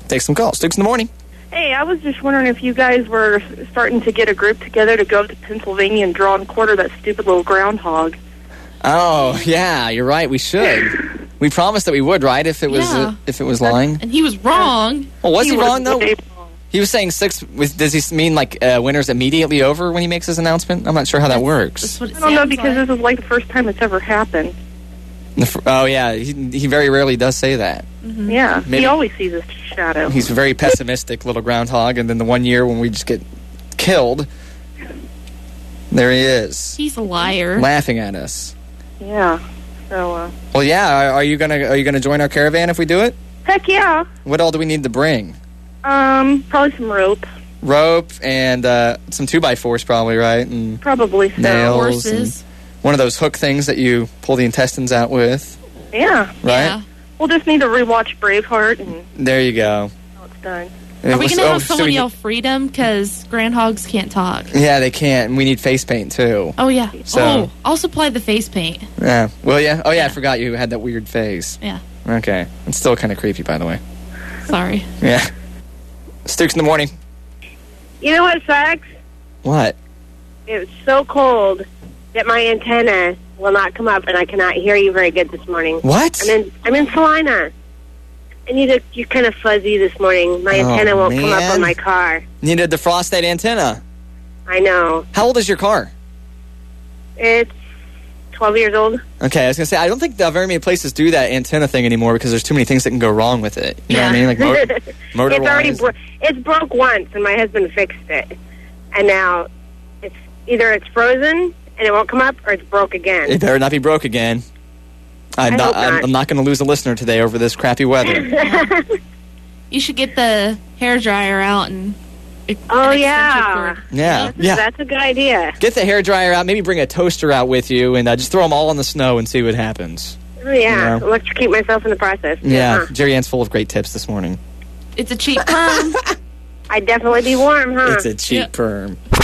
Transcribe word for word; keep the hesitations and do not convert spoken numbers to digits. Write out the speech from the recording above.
Take some calls. Sticks in the morning. Hey, I was just wondering if you guys were starting to get a group together to go to Pennsylvania and draw and quarter that stupid little groundhog. Oh, yeah, you're right. We should. We promised that we would, right? If it was Yeah. uh, if it was lying. And he was wrong. Well, was he, was wrong though? way wrong. He was saying six. With, does he mean like uh, winter's immediately over when he makes his announcement? I'm not sure how that works. That's what it I don't know, sounds because like. this is like the first time it's ever happened. The fr- Oh yeah, he, he very rarely does say that. Mm-hmm. Yeah, Maybe- he always sees his shadow. He's a very pessimistic little groundhog, and then the one year when we just get killed, there he is, He's a liar. laughing at us. Yeah, so, uh, Well, yeah. Are, are you gonna Are you gonna join our caravan if we do it? heck yeah. What all do we need to bring? Um, probably some rope. Rope and uh, some two by fours, probably, right? And Probably so. nails. Horses. And one of those hook things that you pull the intestines out with, Yeah. right? Yeah. We'll just need to rewatch Braveheart and There you go. how it's done. Are we going to Oh, have so someone we- yell freedom? Because groundhogs can't talk. Yeah, they can't. And we need face paint, too. Oh, yeah. So- Oh, I'll supply the face paint. Yeah. Well, yeah. Oh, yeah, I Yeah. forgot you had that weird face. Yeah. Okay. It's still kind of creepy, by the way. Sorry. Yeah. Sticks in the morning. You know what sucks? What? It's so cold that my antenna will not come up, and I cannot hear you very good this morning. What? I'm in I'm in Salina. And you you're kind of fuzzy this morning. My Oh, antenna won't come up man. on my car. Need to defrost that antenna. I know. How old is your car? It's twelve years old. Okay, I was going to say, I don't think uh, very many places do that antenna thing anymore because there's too many things that can go wrong with it. You know what I mean? Like motor, motor It's already bro- it's broke once, and my husband fixed it. And now it's either it's frozen and it won't come up, or it's broke again. It better not be broke again. I'm I not, hope I'm, not. I'm not going to lose a listener today over this crappy weather. You should get the hair dryer out and. Oh, an extension yeah. cord. Yeah, yeah. That's a good idea. Get the hairdryer out. Maybe bring a toaster out with you, and uh, just throw them all in the snow and see what happens. Oh, yeah. You know? Electrocute myself in the process. Yeah, Huh. Jerry Ann's full of great tips this morning. It's a cheap perm. I'd definitely be warm, huh? It's a cheap Yep. perm.